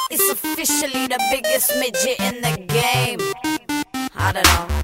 It's officially the biggest midget in the game. I don't know.